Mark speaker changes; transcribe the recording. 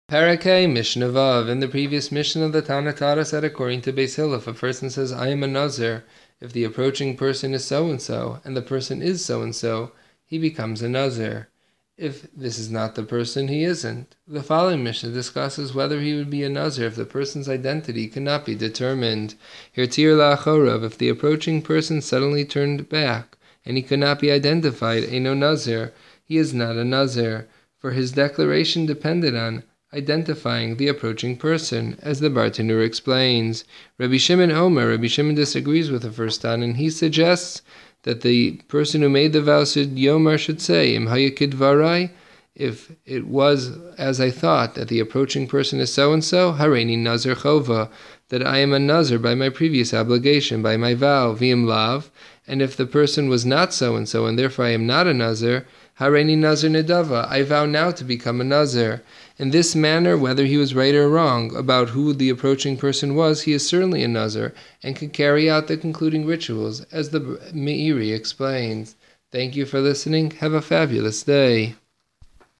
Speaker 1: Parakeh Mishnah Vav. In the previous Mishnah, the Tana taught us that according to Beis Hillel, if a person says, I am a Nazir, if the approaching person is so-and-so, and the person is so-and-so, he becomes a Nazir. If this is not the person, he isn't. The following Mishnah discusses whether he would be a Nazir if the person's identity cannot be determined. Hirtir la'achorav, if the approaching person suddenly turned back, and he could not be identified, Eino Nazir, he is not a Nazir, for his declaration depended on identifying the approaching person, as the Bartenura explains. Rabbi Shimon disagrees with the first Tan, and he suggests that the person who made the vow should say, Im hayakid varai, if it was as I thought, that the approaching person is so-and-so, hareini nazir chova, that I am a nazir by my previous obligation, by my vow, v'im lav, and if the person was not so-and-so, and therefore I am not a nazir, hareini nazir nedava, I vow now to become a nazir. In this manner, whether he was right or wrong about who the approaching person was, he is certainly a nazir, and can carry out the concluding rituals, as the Meiri explains. Thank you for listening. Have a fabulous day.